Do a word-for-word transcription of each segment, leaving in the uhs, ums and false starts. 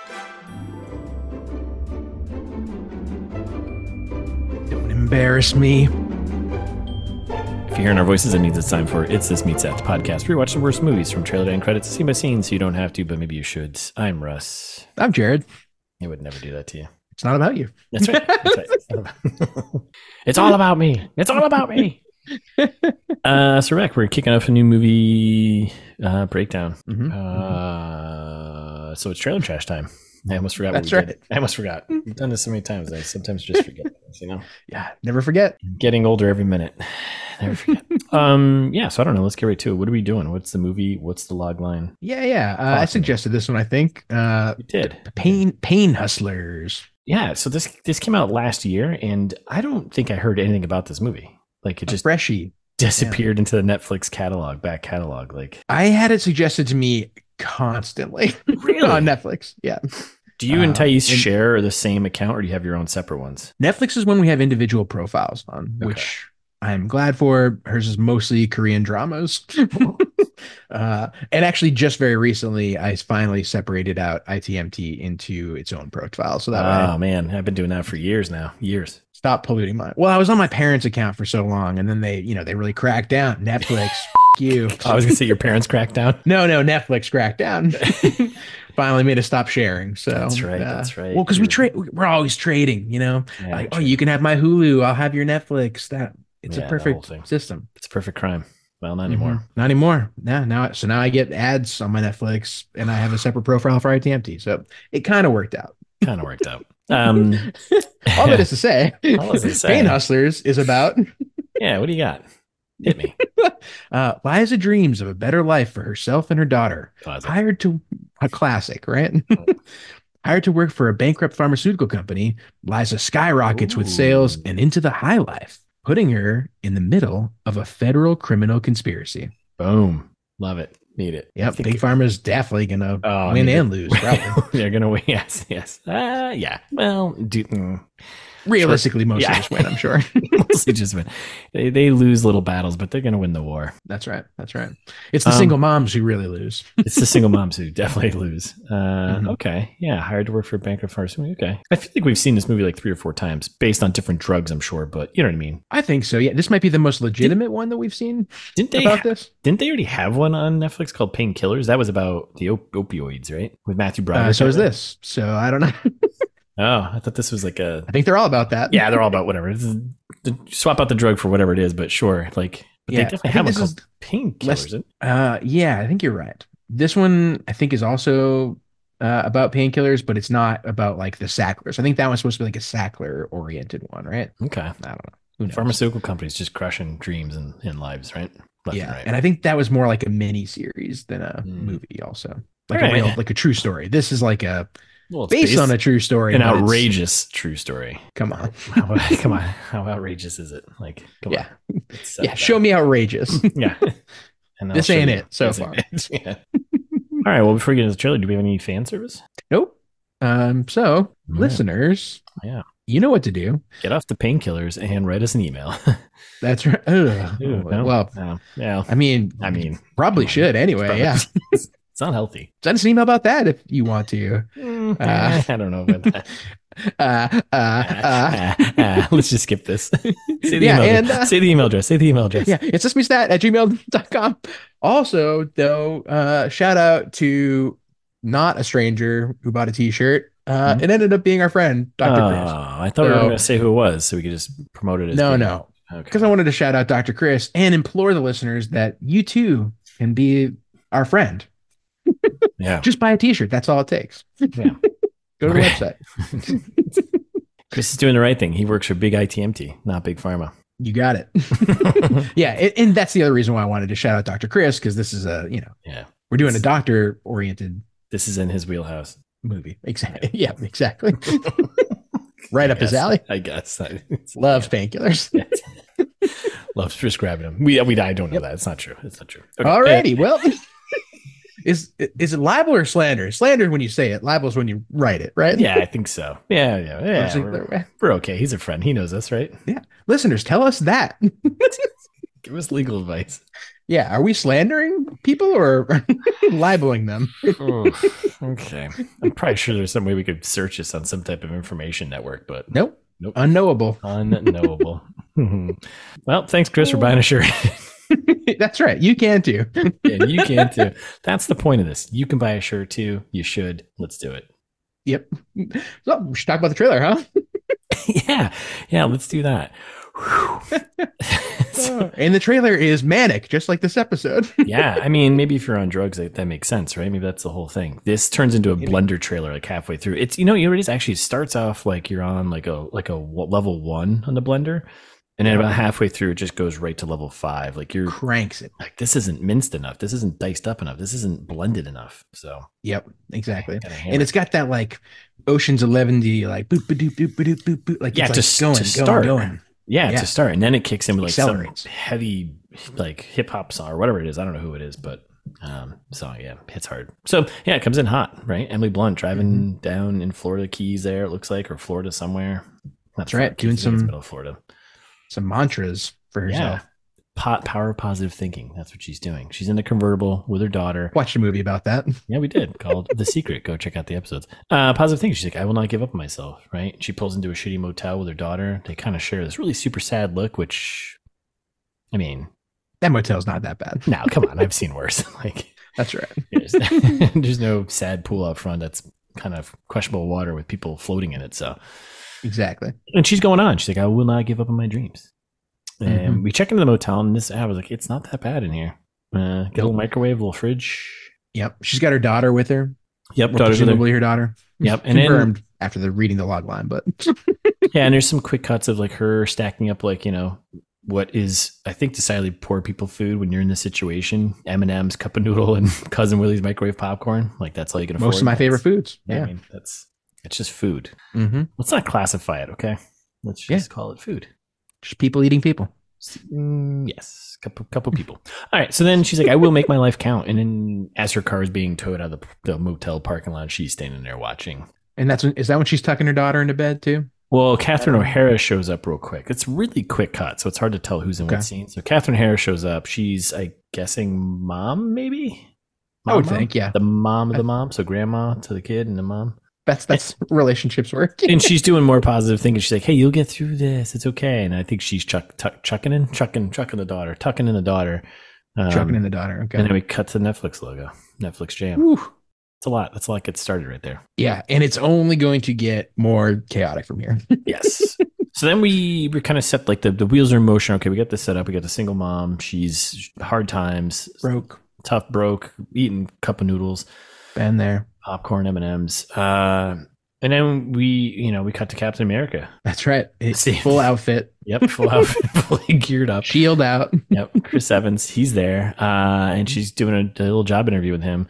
Don't embarrass me. If you're hearing our voices, it means it's time for It's This Meets That podcast. We watch the worst movies from trailer to end credits, scene by scene, so you don't have to, but maybe you should. I'm Russ. I'm Jared. I would never do that to you. It's not about you. That's right. That's right. It's, not about- it's all about me. It's all about me. Uh, so, Rick, we're kicking off a new movie uh, breakdown. Mhm. Uh, so it's trailer trash time. I almost forgot. That's what we right. did. I almost forgot. We've done this so many times. I sometimes just forget. things, You know, Yeah, never forget. getting older every minute. Never forget. um, yeah. So I don't know. Let's get right to it. What are we doing? What's the movie? What's the log line? Yeah, yeah. Uh, I Awesome. suggested this one, I think. Uh, You did. Pain Pain Hustlers. Yeah. So this this came out last year, and I don't think I heard anything about this movie. Like it A just freshie. disappeared into the Netflix catalog, back catalog. Like, I had it suggested to me constantly Really? on Netflix. Yeah. do you Uh, and Thais and- share the same account, or do you have your own separate ones? Netflix is when we have individual profiles on, Okay. which I'm glad for. Hers is mostly Korean dramas. uh, and actually, just very recently, I finally separated out I T M T into its own profile. So that way, Oh man, I've been doing that for years now. Years. stop polluting mine. Well, I was on my parents' account for so long, and then they, you know, they really cracked down. Netflix, f- you. I was gonna say your parents cracked down. No, no, Netflix cracked down. Finally made us stop sharing. So That's right, uh, that's right. Well, because we You're- trade, we're always trading. You know, Yeah, like, oh, true. you can have my Hulu. I'll have your Netflix. That it's Yeah, a the whole perfect thing. system. It's a perfect crime. Well, not anymore. Mhm. Not anymore. Yeah, now so now I get ads on my Netflix, and I have a separate profile for I T M T. So it kind of worked out. Kind of worked out. Um, All that is to say, All that is to say. Pain Hustlers is about yeah. What do you got? Hit me. uh, Liza dreams of a better life for herself and her daughter. Classic. Hired to a classic, right? Hired to work for a bankrupt pharmaceutical company, Liza skyrockets with sales Ooh. and into the high life, putting her in the middle of a federal criminal conspiracy. Boom. Love it. Need it. I Yep, think- Big Pharma's definitely gonna Oh, I win mean, and lose, probably. They're gonna win. Yes. Yes. Uh, yeah. Well, do, mm, Realistically, most Yeah. of us win, I'm sure. mostly just win. They, they lose little battles, but they're gonna win the war. That's right. That's right. It's the Um, single moms who really lose. It's the single moms who definitely lose. Uh, Mhm. Okay. Yeah. Hired to work for a bankrupt pharmacy. Okay. I feel like we've seen this movie like three or four times based on different drugs, I'm sure, but you know what I mean? I think so. Yeah, this might be the most legitimate one that we've seen Didn't they, about this. didn't they already have one on Netflix called Painkillers? That was about the op- opioids, right? With Matthew Broderick. Uh, so is in it? this. So I don't know. Oh, I thought this was like a, I think they're all about that. yeah, they're all about whatever. This is- swap out the drug for whatever it is, but sure. Like, but Yeah, they definitely I have one think this called Painkillers. less- isn't it? Uh, yeah, I think you're right. This one, I think, is also uh, about painkillers, but it's not about like the Sacklers. I think that one's supposed to be like a Sackler oriented one, right? Okay. I don't know. Who knows? Pharmaceutical companies just crushing dreams and, and lives, right? Left Yeah, and right. and I think that was more like a mini series than a Mm. movie, also like All a real, right. like a true story. This is like a Well, it's based, on a true story. an but it's- outrageous true story. Come on, How, come on, how outrageous is it? Like, come yeah, on. It's so yeah. bad. Show me outrageous. Yeah. And I'll This show ain't you. it so This far. ain't it. Yeah. All right. Well, before we get into the trailer, do we have any fan service? Nope. Um. So, Yeah. listeners, Yeah. you know what to do. Get off the painkillers and write us an email. That's right. Ugh. Ooh, no? Well, no. Yeah. I mean, I mean, probably come on. should anyway. Probably- Yeah. It's not healthy. Send us an email about that if you want to. Mm, Uh, I don't know about that. Uh, uh, uh, Ah, let's just skip this. Say the, Yeah, email, and, address. uh, Say the email address. Say the email address. yeah, it's sesamistat at gmail dot com. Also, though, uh, shout out to not a stranger who bought a t-shirt. Uh, Mhm. It ended up being our friend, Doctor Oh, Chris. I thought we were So- going to say who it was, so we could just promote it as No, being- no, Okay. because I wanted to shout out Doctor Chris and implore the listeners that you too can be our friend. Yeah. Just buy a t-shirt. That's all it takes. Yeah. Go to the Okay. website. Chris is doing the right thing. He works for Big I T M T, not Big Pharma. You got it. Yeah, and, and that's the other reason why I wanted to shout out Doctor Chris, because this is a, you know, Yeah. we're doing a doctor oriented This is in his wheelhouse. movie. Exactly. Yeah, exactly. Right I up his guess. alley. I guess. It's- Loves painkillers. Loves prescribing them. We, we I don't know Yep. that. It's not true. It's not true. Okay. Alrighty. Well, is is it libel or slander? Slander when you say it. Libel is when you write it, right? Yeah, I think so. Yeah, yeah, yeah. It's like We're, the- we're okay. He's a friend. He knows us, right? Listeners, tell us that. Give us legal advice. Yeah, are we slandering people or libeling them? Oh, okay. I'm probably sure there's some way we could search this on some type of information network, but Nope. nope. Unknowable. Unknowable. Well, thanks, Chris, for buying a shirt. That's right. You can too. Yeah, you can too. That's the point of this. You can buy a shirt too. You should. Let's do it. Yep. So we should talk about the trailer, huh? Yeah. Yeah, let's do that. So, and the trailer is manic, just like this episode. Yeah, I mean, maybe if you're on drugs, that, that makes sense, right? Maybe that's the whole thing. This turns into a Blender trailer like halfway through. It's you know, you know what it is actually it starts off like you're on like a like a level one on the Blender, and then about halfway through it just goes right to level five. Like you're cranks it. Like this isn't minced enough. This isn't diced up enough. This isn't blended enough. So yep, exactly. And it's got that like Ocean's Eleven D like boop boop boop boop boop boop boop like yeah, it's to, like going, to start. going, going. Yeah, yeah, to start, and then it kicks in with like Accelerates. some heavy, like hip hop song or whatever it is. I don't know who it is, but um, so yeah, hits hard. So yeah, it comes in hot, right? Emily Blunt driving mm-hmm. down in Florida Keys, there it looks like, or Florida somewhere. That's Florida, right, doing Keys, some middle of Florida, some mantras for herself. Yeah. Pot, power of positive thinking. That's what she's doing. She's in a convertible with her daughter. Watched a movie about that. Yeah, we did called The Secret. Go check out the episodes. Uh, positive thinking. She's like, I will not give up on myself. Right. She pulls into a shitty motel with her daughter. They kind of share this really super sad look, which, I mean, that motel's not that bad. No, come on. I've seen worse. Like, that's right. There's, there's no sad pool out front. That's kind of questionable water with people floating in it. So, exactly. And she's going on. She's like, I will not give up on my dreams. And mm-hmm. we check into the motel, and this I was like, it's not that bad in here. Uh, get a little microwave, a little fridge. Yep, she's got her daughter with her. Yep, daughter's presumably her daughter. Yep, and confirmed then, after the reading the log line, but yeah, and there's some quick cuts of like her stacking up like you know what is I think decidedly poor people food when you're in this situation. M and M's, cup of noodle, and Cousin Willie's microwave popcorn. Like that's all you can afford. Most of my that's, favorite foods. Yeah, I mean that's it's just food. Mm-hmm. Let's not classify it, okay? Let's just yeah. call it food. Just people eating people. Mm, yes, couple couple people. All right, so then she's like, "I will make my life count." And then, as her car is being towed out of the, the motel parking lot, she's standing there watching. And that's when, is that when she's tucking her daughter into bed too? Well, Catherine O'Hara shows up real quick. It's really quick cut, so it's hard to tell who's in okay. what scene. So Catherine O'Hara shows up. She's, I guessing, mom maybe. Mom, I would mom? think, yeah, the mom of the mom. So grandma to the kid and the mom. That's that's and, relationships work. And she's doing more positive thinking. She's like, "Hey, you'll get through this. It's okay." And I think she's chuck, tuck, chucking in, chucking, chucking the daughter, tucking in the daughter, um, chucking in the daughter. Okay. And then we cut to the Netflix logo, Netflix Jam. Whew. It's a lot. That's a lot gets started right there. Yeah, and it's only going to get more chaotic from here. Yes. So then we we kind of set like the the wheels are in motion. Okay, we got this set up. We got the single mom. She's hard times, broke, tough, broke, eating cup of noodles. Been there. Popcorn, M and M's, uh, and then we, you know, we cut to Captain America. That's right. It's full outfit. Yep, full outfit, fully geared up, shield out. Yep, Chris Evans, he's there, uh, and she's doing a, a little job interview with him.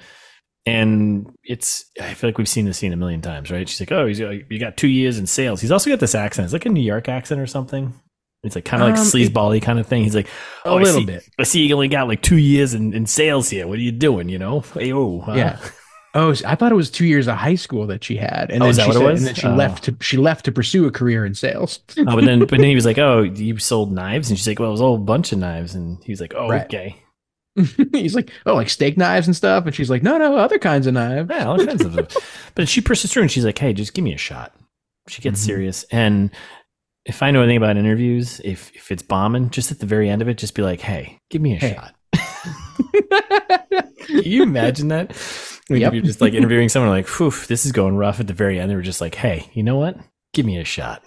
And it's, I feel like we've seen this scene a million times, right? She's like, "Oh, he's you got two years in sales." He's also got this accent. It's like a New York accent or something. It's like kind of like um, sleazeball-y kind of thing. He's like, "Oh, a little I see, bit. I see you only got like two years in, in sales here. What are you doing? You know, hey, oh, huh? Yeah." Oh, I thought it was two years of high school that she had, and oh, then is that she what said, it was? and then she oh. left to she left to pursue a career in sales. oh, but then but then he was like, "Oh, you sold knives," and she's like, "Well, it was a whole bunch of knives," and he was like, "Oh, right. okay." He's like, "Oh, like steak knives and stuff," and she's like, "No, no, other kinds of knives." Yeah, all kinds of them. But she pushes through, and she's like, "Hey, just give me a shot." She gets mm-hmm. serious, and if I know anything about interviews, if if it's bombing, just at the very end of it, just be like, "Hey, give me a hey. shot." Can you imagine that? Like yep. If you're just like interviewing someone like, "Whew, this is going rough," at the very end, they were just like, "Hey, you know what? Give me a shot."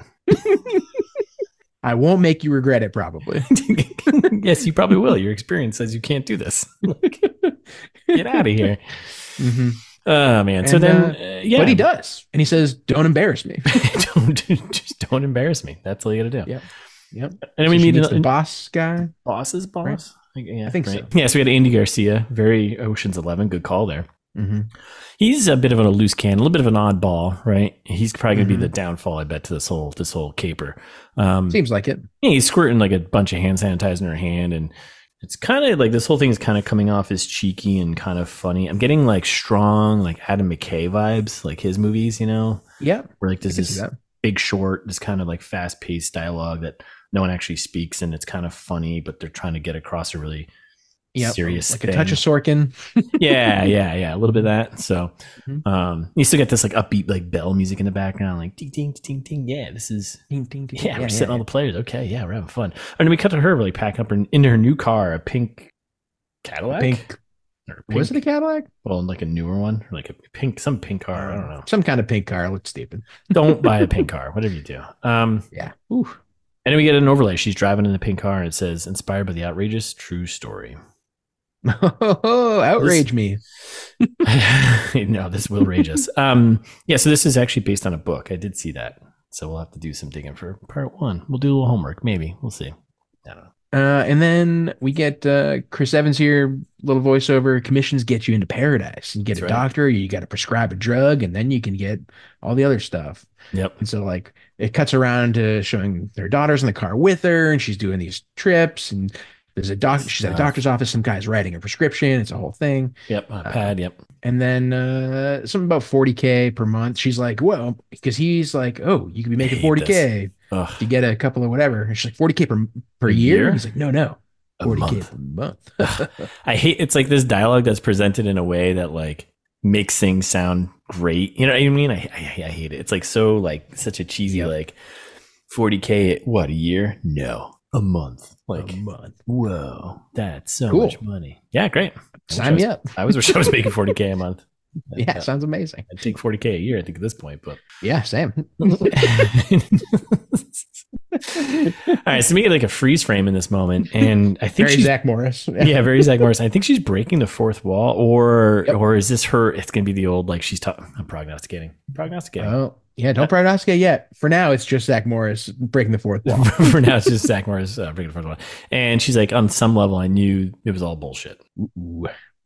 I won't make you regret it, probably. Yes, you probably will. Your experience says you can't do this. Like, get out of here. Mm-hmm. Oh man. And, so then, uh, uh, yeah, but he does, and he says, "Don't embarrass me." don't just don't embarrass me. That's all you got to do. Yep. Yep. And then so we meet the an, boss guy. Boss's boss. Right? Yeah, I think right. so. Yeah, so we had Andy Garcia, very Ocean's Eleven. Good call there. Mm-hmm. He's a bit of a loose cannon, a little bit of an oddball, right? He's probably going to mm-hmm. be the downfall, I bet, to this whole this whole caper. Um, Seems like it. Yeah, he's squirting like a bunch of hand sanitizer in her hand, and it's kind of like this whole thing is kind of coming off as cheeky and kind of funny. I'm getting like strong, like Adam McKay vibes, like his movies, you know? Yeah. Where like there's this Big Short, this kind of like fast paced dialogue that no one actually speaks, and it's kind of funny, but they're trying to get across a really Yep, serious like thing. a touch of Sorkin. yeah, yeah, yeah, a little bit of that. So, Mhm. um, you still get this like upbeat like bell music in the background, like ding, ding, ding, ding. Yeah, this is Ding, ding, ding. yeah, Yeah, we're yeah, sitting all yeah. the players. Okay, yeah, we're having fun. And then we cut to her really packing up her, into her new car, a pink Cadillac, Pink. or Was it a pink, Cadillac? well, like a newer one, or like a pink, some pink car. I don't Um, know. some kind of pink car. Looks stupid. Don't buy a pink car, whatever you do. Um, Yeah. Ooh. and then we get an overlay. She's driving in the pink car, and it says "Inspired by the outrageous true story." Oh, outrage This- me. no, this will rage us. Um, yeah, so this is actually based on a book. I did see that. So we'll have to do some digging for part one. We'll do a little homework, maybe. We'll see. I don't know. Uh, and then we get uh, Chris Evans here, little voiceover. Commissions get you into paradise. You get That's a right. doctor, you got to prescribe a drug, and then you can get all the other stuff. Yep. And so, like, it cuts around to showing their daughters in the car with her, and she's doing these trips. And there's a doc. She's at a Stuff. doctor's office. Some guy's writing a prescription. It's a whole thing. Yep. Uh, pad. Yep. And then uh, something about forty K per month. She's like, well, because he's like, oh, you could be making hate forty K Ugh. to get a couple of whatever. And she's like, forty K per per A year? year? He's like, no, no, A forty K month. per month. I hate it's like this dialogue that's presented in a way that like makes things sound great. You know what I mean? I I, I hate it. It's like so like such a cheesy Yep. like forty K what a year? No. A month. Like a month. whoa, that's so Cool. much money. Yeah, great. I wish Sign I was- me up. I was wish I was making forty K a month. Yeah, sounds amazing. I'd take forty K a year, I think, at this point, but Yeah, same. all right, so we get like a freeze frame in this moment, and I think Very she's Zach Morris. yeah, very Zach Morris. I think she's breaking the fourth wall, or Yep. or is this her? It's gonna be the old like she's. Ta- I'm prognosticating. Prognosticating. Oh, yeah, don't prognosticate yet. For now, it's just Zach Morris breaking the fourth wall. For now, it's just Zach Morris uh, breaking the fourth wall, and she's like, on some level, I knew it was all bullshit. Ooh.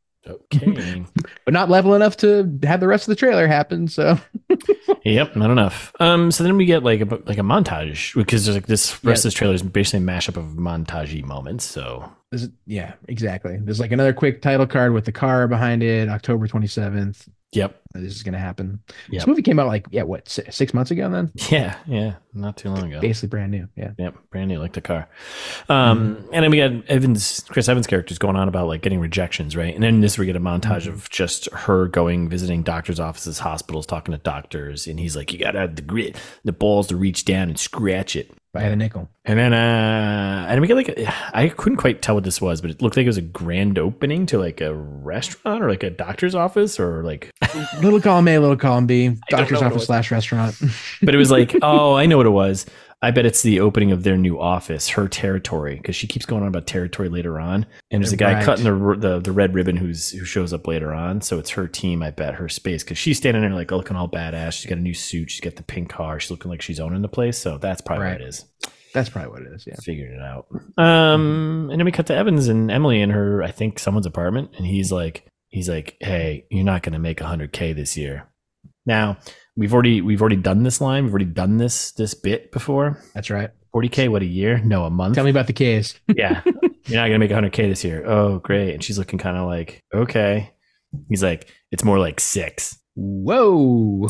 Okay. But not level enough to have the rest of the trailer happen. So Yep, not enough. Um, so then we get like a like a montage because there's like this rest Yeah. of this trailer is basically a mashup of montagey moments. So This is, yeah, exactly. There's like another quick title card with the car behind it, October twenty-seventh. yep, This is going to happen. Yep. This movie came out like, yeah, what, si- six months ago then? yeah, yeah, not too long ago. Basically brand new. Yeah. Yep, brand new like the car. Um, Mm-hmm. and then we got Evans, Chris Evans' character's going on about like getting rejections, right? And then this we get a montage Mm-hmm. of just her going visiting doctors' offices, hospitals, talking to doctors, and he's like, "You gotta have the grit, the balls to reach down and scratch it." By the nickel. And then, uh, and we get like, a, I couldn't quite tell what this was, but it looked like it was a grand opening to like a restaurant or like a doctor's office or like, Little column A, little column B, don't doctor's know what it office was. slash restaurant. but it was like, oh, I know what it was. I bet it's the opening of their new office, her territory, because she keeps going on about territory later on. And there's a guy Right. cutting the, the the red ribbon who's who shows up later on. So it's her team, I bet, her space, because she's standing there like looking all badass. She's got a new suit. She's got the pink car. She's looking like she's owning the place. So that's probably Right. what it is. That's probably what it is. Yeah. Figured it out. Um, and then we cut to Evans and Emily in her, I think, someone's apartment, and he's like, he's like, "Hey, you're not going to make one hundred K this year." Now we've already we've already done this line. We've already done this this bit before. That's right. forty K, what a year? No, a month. Tell me about the K's. Yeah, you're not going to make one hundred K this year. Oh, great. And she's looking kind of like, okay. He's like, it's more like six. Whoa.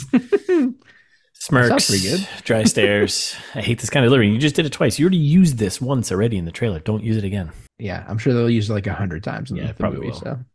Smirks, Sounds pretty good. dry stares. I hate this kind of delivery. You just did it twice. You already used this once already in the trailer. Don't use it again. Yeah, I'm sure they'll use it like a hundred times in Yeah, the probably movie. will. So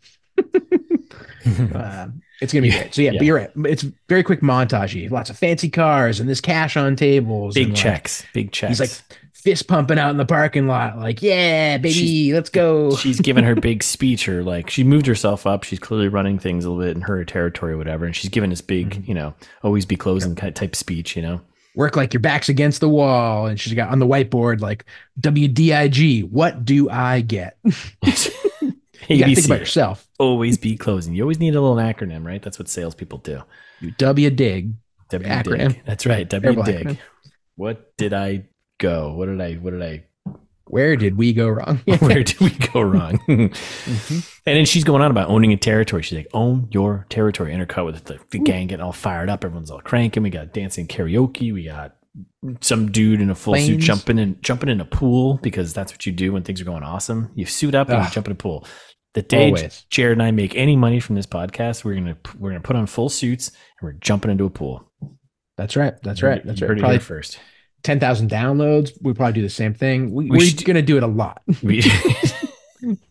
uh, it's gonna be great. So yeah, Yeah. but you're right. It's very quick montage. Lots of fancy cars and this cash on tables. Big and, like, checks. Big checks. He's like fist pumping out in the parking lot, like, yeah, baby, let's go. She's giving her big speech, or like she moved herself up. She's clearly running things a little bit in her territory, or whatever. And she's giving this big, Mhm. you know, always be closing kind of type speech, you know. Work like your back's against the wall. And she's got on the whiteboard, like, W D I G, what do I get? You gotta think A B C, about yourself. always be closing. You always need a little acronym, right? That's what salespeople do. You W dig. W Acronym. dig. That's right. W Terrible dig. acronym. What did I go? What did I? What did I? Where did we go wrong? Where did we go wrong? Mhm. And then she's going on about owning a territory. She's like, own your territory. Intercut with the, the gang getting all fired up. Everyone's all cranking. We got dancing karaoke. We got some dude in a full suit Planes. jumping in jumping in a pool, because that's what you do when things are going awesome. You suit up and you Ugh. jump in a pool. The day Always. Jared and I make any money from this podcast, we're gonna we're gonna put on full suits and we're jumping into a pool. That's right. That's You right. heard- That's you right. heard it Probably here first. ten thousand downloads. We'd probably do the same thing. We, We we're should- going to do it a lot. We,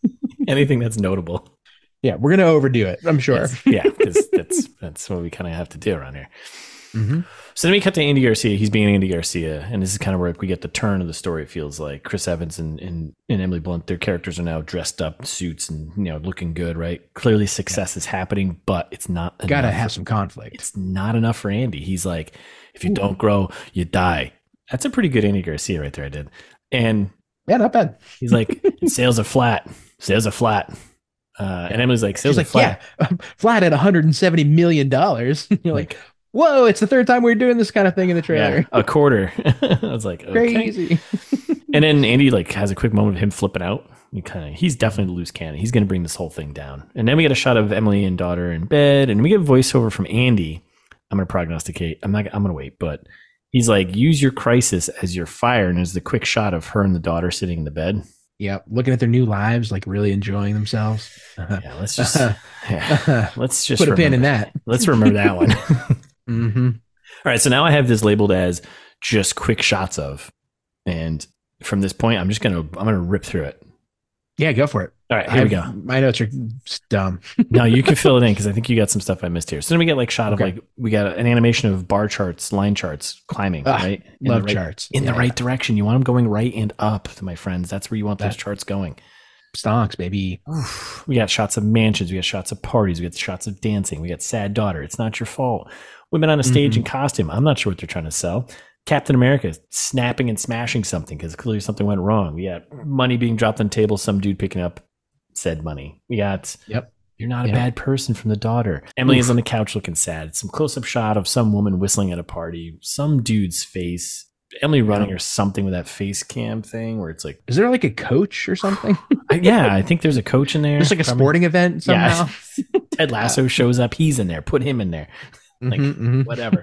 Anything that's notable. Yeah, we're gonna overdo it. I'm sure. Yes. Yeah, because that's that's what we kind of have to do around here. Mm-hmm. So then we cut to Andy Garcia. He's being Andy Garcia, and this is kind of where we get the turn of the story. It feels like Chris Evans and, and, and Emily Blunt, their characters are now dressed up in suits and you know looking good, right? Clearly, success yeah. is happening, but it's not. Gotta have some conflict. It's not enough for Andy. He's like, if you Ooh. don't grow, you die. That's a pretty good Andy Garcia right there. I did, and yeah, not bad. He's like, sales are flat. Sales are flat. Uh, and Emily's like, sales She's are like, flat. Yeah, flat at one hundred seventy million dollars. You're like, like, whoa, it's the third time we're doing this kind of thing in the trailer. Yeah, a quarter. I was like, okay. Crazy. And then Andy like has a quick moment of him flipping out. He kind of, he's definitely the loose cannon. He's going to bring this whole thing down. And then we get a shot of Emily and daughter in bed, and we get a voiceover from Andy. I'm going to prognosticate. I'm not. I'm going to wait, but he's like, use your crisis as your fire, and there's the quick shot of her and the daughter sitting in the bed. Yeah, looking at their new lives, like really enjoying themselves. Yeah, let's just yeah, let's just put a remember, pin in that. Let's remember that one. Mm-hmm. All right, so now I have this labeled as just quick shots of, and from this point, I'm just gonna I'm gonna rip through it. Yeah, go for it. All right, here I've, we go. My notes are dumb. No, you can fill it in because I think you got some stuff I missed here. So then we get like shot okay. of like we got an animation of bar charts, line charts climbing, ah, right? In love right, charts in yeah. the right direction. You want them going right and up, my friends. That's where you want that, those charts going. Stonks, baby. Oof. We got shots of mansions. We got shots of parties. We got shots of dancing. We got sad daughter. It's not your fault. Women on a stage mm-hmm. in costume. I'm not sure what they're trying to sell. Captain America snapping and smashing something because clearly something went wrong. We got money being dropped on the table. Some dude picking up said money. We got, yep. You're not a yep. bad person from the daughter. Emily Oof. is on the couch looking sad. Some close-up shot of some woman whistling at a party. Some dude's face. Emily running or something with that face cam thing where it's like, is there like a coach or something? I, yeah, I think there's a coach in there. There's like a Probably. sporting event somehow. Yeah. Ted Lasso shows up. He's in there. Put him in there. Like mm-hmm, mm-hmm. whatever.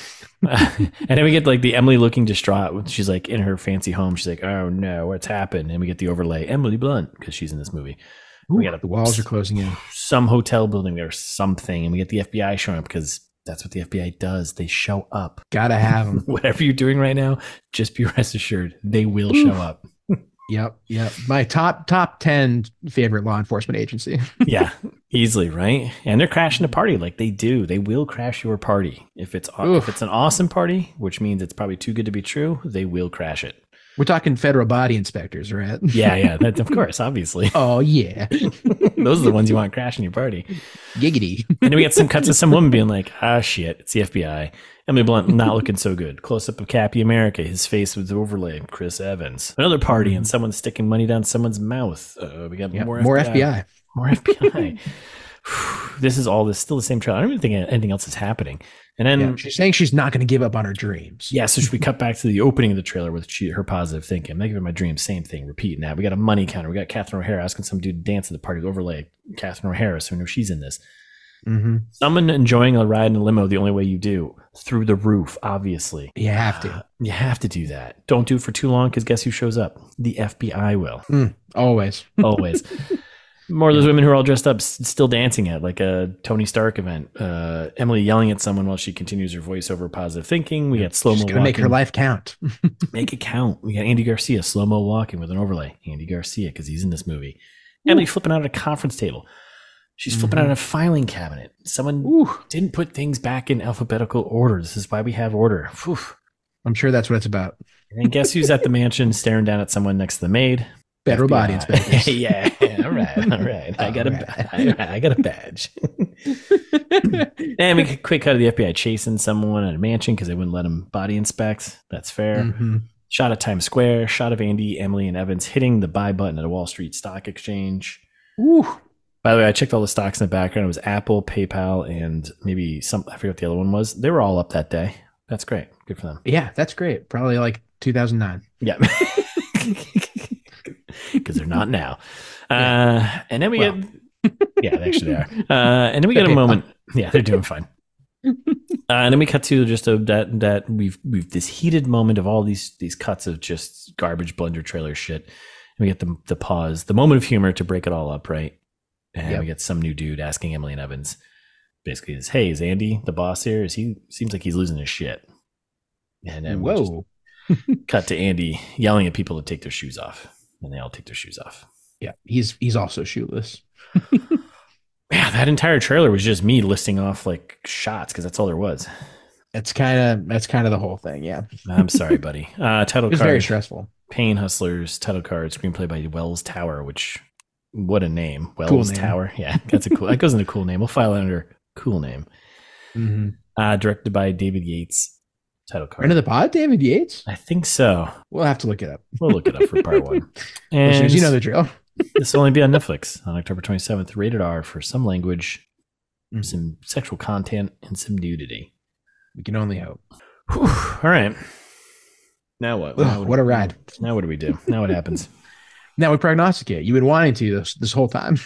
Uh, and then we get like the Emily looking distraught. She's like in her fancy home. She's like, oh no, what's happened? And we get the overlay Emily Blunt because she's in this movie. Ooh, we got a, the walls are closing in. Some hotel building or something, and we get the F B I showing up because that's what the F B I does. They show up. Gotta have them. Whatever you're doing right now, just be rest assured they will Ooh. show up. Yep, yep. My top top ten favorite law enforcement agency. Yeah, easily, right? And they're crashing a party like they do. They will crash your party if it's Oof. if it's an awesome party, which means it's probably too good to be true. They will crash it. We're talking federal body inspectors, right? Yeah, yeah. That, of course, obviously. Oh, yeah. Those are the ones you want crashing your party. Giggity. And then we get some cuts of some woman being like, ah, shit, it's the F B I. Emily Blunt not looking so good. Close up of Cappy America, his face with overlay. Chris Evans. Another party and someone sticking money down someone's mouth. Uh, we got yep, more, more F B I. F B I. More F B I. This is all this still the same trailer. I don't even think anything else is happening. And then yeah, she's saying she's not going to give up on her dreams. Yeah, so should we cut back to the opening of the trailer with she, her positive thinking? I'm not giving my dreams, same thing, repeating that. We got a money counter. We got Catherine O'Hara asking some dude to dance at the party with overlay. Catherine O'Hara, so we know she's in this. Mm-hmm. Someone enjoying a ride in a limo the only way you do, through the roof, obviously. You have to. Uh, you have to do that. Don't do it for too long because guess who shows up? The F B I will. Mm, always. Always. More of those women who are all dressed up, still dancing at like a Tony Stark event. Uh, Emily yelling at someone while she continues her voiceover positive thinking. We got slow mo walking. Make her life count. Make it count. We got Andy Garcia slow mo walking with an overlay. Andy Garcia because he's in this movie. Ooh. Emily flipping out at a conference table. She's mm-hmm. flipping out a filing cabinet. Someone Ooh. didn't put things back in alphabetical order. This is why we have order. Whew. I'm sure that's what it's about. And guess who's at the mansion staring down at someone next to the maid? Federal body inspectors. Yeah, all right, all right. I got right. a, I, I got a badge. And we get a quick cut of the F B I chasing someone at a mansion because they wouldn't let him body inspect. That's fair. Mm-hmm. Shot of Times Square. Shot of Andy, Emily, and Evans hitting the buy button at a Wall Street stock exchange. Ooh. By the way, I checked all the stocks in the background. It was Apple, PayPal, and maybe some. I forget what the other one was. They were all up that day. That's great. Good for them. Yeah, that's great. Probably like two thousand nine. Yeah. Because they're not now. Uh, and then we well. get, yeah, they actually are. Uh, and then we get a moment. Yeah, they're doing fine. Uh, and then we cut to just a, that that we've we've this heated moment of all these these cuts of just garbage blender trailer shit. And we get the the pause, the moment of humor to break it all up, right? And yep. we get some new dude asking Emily and Evans, basically, is hey, is Andy the boss here? Is he seems like he's losing his shit? And then whoa, cut to Andy yelling at people to take their shoes off. And they all take their shoes off. Yeah, he's he's also shoeless. Yeah, that entire trailer was just me listing off like shots because that's all there was. That's kind of that's kind of the whole thing. Yeah, I'm sorry, buddy. Uh, title it was very card, stressful. Pain Hustlers, title card, screenplay by Wells Tower, which, what a name. Cool Wells name. Tower. Yeah, that's a cool, that goes into cool name. We'll file it under cool name. Mm-hmm. Uh, directed by David Yates, title card. Friend of the pod, David Yates. I think so. We'll have to look it up. We'll look it up for part one. And Listeners, you know the drill. this will only be on Netflix on October twenty-seventh, rated R for some language, Mhm. some sexual content, and some nudity. We can only hope. Whew. All right. Now what? Ugh, Now what a ride. Now what do we do? Now what happens? Now we prognosticate. You've been wanting to this this whole time.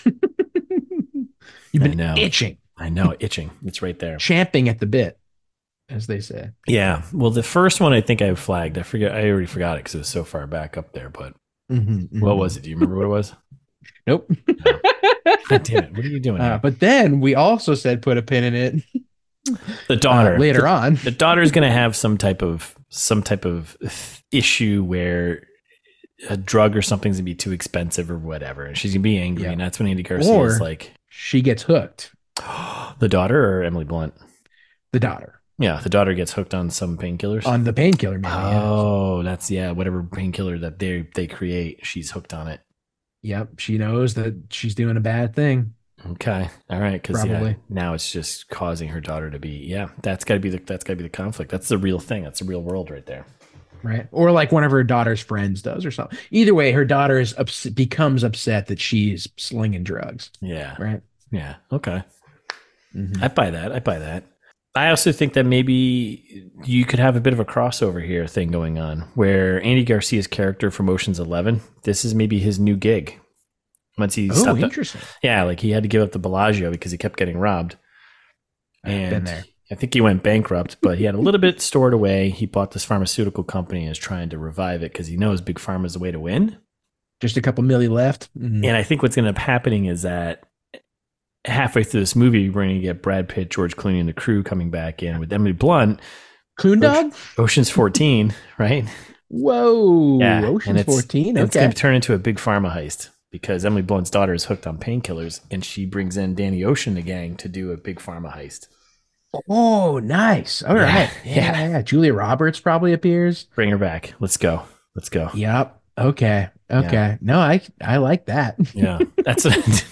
You've I been know. itching, I know, itching. It's right there. champing at the bit, as they say. Yeah. Well, the first one I think I flagged. I forget. I already forgot it because it was so far back up there. But Mm-hmm, what was it? Do you remember what it was? Nope. God damn it! What are you doing? Uh, here? but then we also said put a pin in it The daughter uh, later the, on. The daughter is going to have some type of some type of issue where a drug or something's going to be too expensive or whatever, and she's going to be angry, Yeah. and that's when Andy Garcia Or- is like, She gets hooked. the daughter or Emily Blunt. The daughter Yeah, the daughter gets hooked on some painkillers. on the painkiller. Maybe. yeah. Oh, that's yeah, whatever painkiller that they they create, she's hooked on it. Yep. She knows that she's doing a bad thing. Okay, all right, because yeah, Probably. now it's just causing her daughter to be yeah. That's got to be the that's got to be the conflict. That's the real thing. That's the real world right there. Right. Or like one of her daughter's friends does or something. Either way, her daughter is ups- becomes upset that she's slinging drugs. Yeah, Right. yeah. Okay, Mhm. I buy that. I buy that. I also think that maybe you could have a bit of a crossover here thing going on where Andy Garcia's character from Ocean's Eleven, this is maybe his new gig. Once he Oh, stopped, interesting. yeah, like he had to give up the Bellagio because he kept getting robbed. I've And been there. I think he went bankrupt, but he had a little bit stored away. He bought this pharmaceutical company and is trying to revive it because he knows Big Pharma is the way to win. Just a couple milli left. Mhm. And I think what's going to end up happening is that halfway through this movie, we're going to get Brad Pitt, George Clooney, and the crew coming back in with Emily Blunt. Coon dog. Ocean's fourteen, right? Whoa. Yeah, and Ocean's it's- fourteen. And It's Okay. going to turn into a big pharma heist because Emily Blunt's daughter is hooked on painkillers, and she brings in Danny Ocean, the gang, to do a big pharma heist. Oh, nice. All Yeah, right. yeah. Yeah. yeah, yeah. Julia Roberts probably appears. Bring her back. Let's go. Let's go. Yep. Okay. Okay. Yeah. No, I I like that. Yeah, that's what.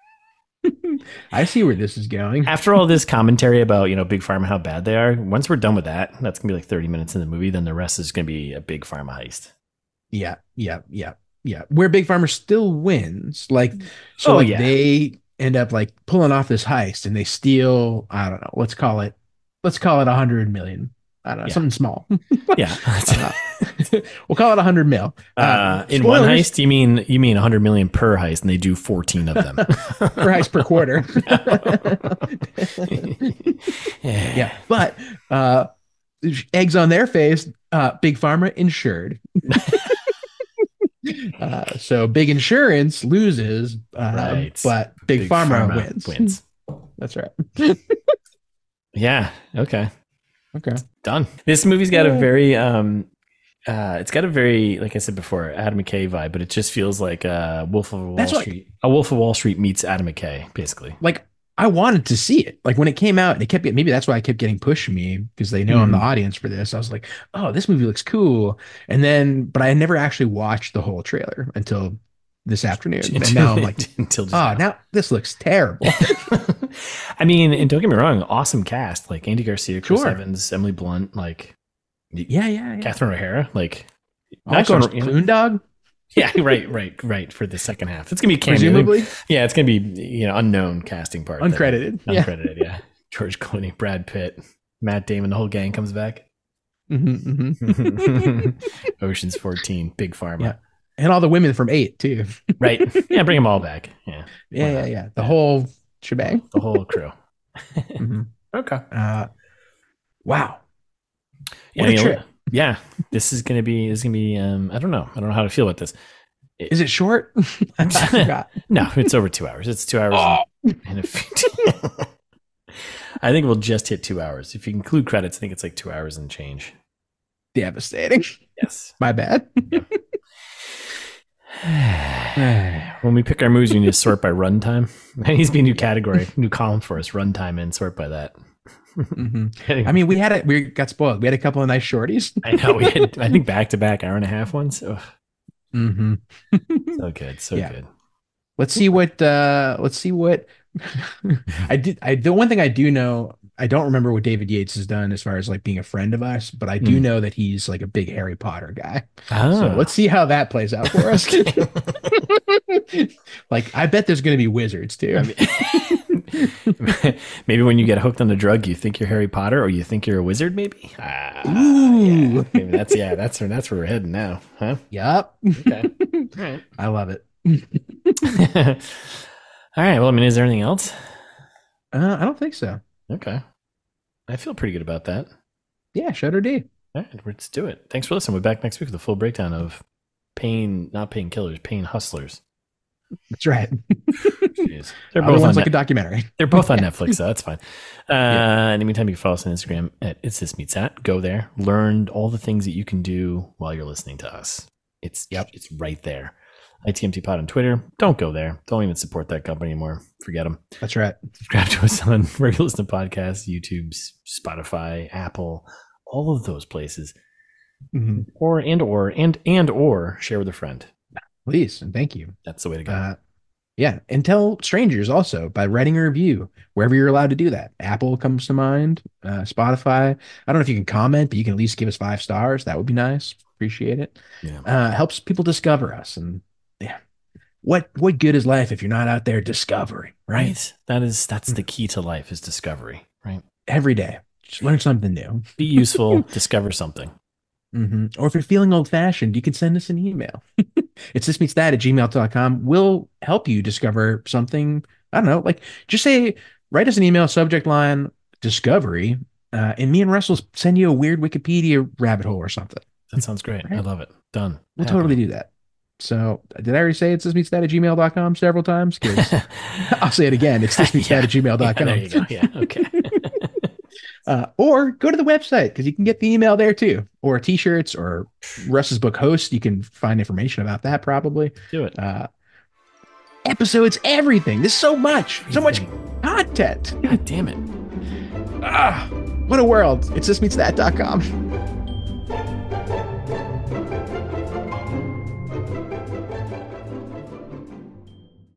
I see where this is going. After all this commentary about, you know, big pharma, how bad they are, once we're done with that, that's gonna be like thirty minutes in the movie. Then the rest is gonna be a big pharma heist. Yeah. Yeah. Yeah. Yeah. Where Big Pharma still wins. Like, so Oh, like yeah. they end up like pulling off this heist and they steal, I don't know, let's call it, let's call it a hundred million. I don't know, Yeah. something small. Yeah. Uh, we'll call it a hundred mil. uh, in one spoilers heist, you mean you mean a hundred million per heist, and they do fourteen of them. per heist per quarter. Yeah. But uh, eggs on their face, uh, Big Pharma insured. Uh, so big insurance loses, uh, Right. but big, Big pharma, Pharma wins. wins. That's right. Yeah. Okay. Okay. Done. This movie's got a Yeah. very um uh it's got a very, like I said before, Adam McKay vibe, but it just feels like uh Wolf of Wall That's what- Street. A Wolf of Wall Street meets Adam McKay, basically. Like I wanted to see it. Like when it came out, and it kept getting, maybe that's why I kept getting pushed to me because they know I'm the Mhm. audience for this. I was like, oh, this movie looks cool. And then, but I never actually watched the whole trailer until this afternoon. And now I'm like, until just oh, now. now this looks terrible. I mean, and don't get me wrong, awesome cast. Like Andy Garcia, Chris Sure. Evans, Emily Blunt, like Yeah, yeah, yeah. Catherine O'Hara, like not Also, going, you know- Coon Dog, yeah, right, right, right. For the second half, it's gonna be cameo. presumably Yeah, it's gonna be, you know, unknown casting part, uncredited. Yeah. uncredited. Yeah, George Clooney, Brad Pitt, Matt Damon, the whole gang comes back. Mhm, mhm. Ocean's fourteen, Big Pharma, Yeah. And all the women from Eight too. right? Yeah, bring them all back. Yeah, Yeah, yeah, yeah. The whole shebang. the whole crew. Mhm. Okay. Uh, wow. Yeah, What a you know, trip. yeah, this is gonna be. This is gonna be. Um, I don't know. I don't know how to feel about this. Is it short? I forgot. No, it's over two hours. It's two hours Oh. and, and a few. I think we'll just hit two hours. If you include credits, I think it's like two hours and change. Devastating. Yes. My bad. When we pick our moves, we need to sort by runtime. It needs to be a new category, new column for us. Runtime and sort by that. Mm-hmm. I mean, we had it. We got spoiled. We had a couple of nice shorties. I know. We had, I think, back to back hour and a half ones. Ugh. Mm-hmm. So good. So yeah. good. Let's see what. Uh, let's see what. I did. I the one thing I do know. I don't remember what David Yates has done as far as like being a friend of us, but I do mm. know that he's like a big Harry Potter guy. Ah. So let's see how that plays out for us. Like, I bet there's going to be wizards too. I mean, maybe when you get hooked on the drug, you think you're Harry Potter, or you think you're a wizard. Maybe. Uh, Ooh. Yeah. Maybe that's yeah. That's where that's where we're heading now, huh? Yep. Okay. All right. I love it. All right. Well, I mean, is there anything else? Uh, I don't think so. Okay. I feel pretty good about that. Yeah, Shutter D. All right, let's do it. Thanks for listening. We're back next week with a full breakdown of Pain, not Pain Killers, Pain Hustlers. That's right. Jeez. They're both on like Net- a documentary. They're both on Netflix, so that's fine. Uh, yeah. In the meantime, you can follow us on Instagram at It's This Meets That. Go there. Learn all the things that you can do while you're listening to us. It's yep. It's right there. I T M T Pod on Twitter. Don't go there. Don't even support that company anymore. Forget them. That's right. Subscribe to us on regular listen to podcasts, YouTube, Spotify, Apple, all of those places. Mm-hmm. Or and or and and or share with a friend. Please and thank you. That's the way to go. Uh, yeah, and tell strangers also by writing a review wherever you're allowed to do that. Apple comes to mind. Uh, Spotify. I don't know if you can comment, but you can at least give us five stars. That would be nice. Appreciate it. Yeah. Uh, helps people discover us and. Yeah. What what good is life if you're not out there discovering, right? right? That is that's the key to life is discovery, right? Every day. Just learn something new. Be useful, discover something. Mm-hmm. Or if you're feeling old fashioned, you can send us an email. It's this meets that at gmail dot com. We'll help you discover something. I don't know, like just say, write us an email, subject line, discovery, uh, and me and Russ will send you a weird Wikipedia rabbit hole or something. That sounds great. Right? I love it. Done. We'll Happy. totally do that. So did I already say it's this meets that at gmail dot com several times? I'll say it again. It's this meets that at gmail dot com. Yeah, there you go. Yeah. Okay. uh, or go to the website because you can get the email there too, or t-shirts or Russ's book Host. You can find information about that probably. Do it. Uh, episodes, everything. There's so much, everything. so much content. God damn it. Ah, what a world. It's this meets that dot com.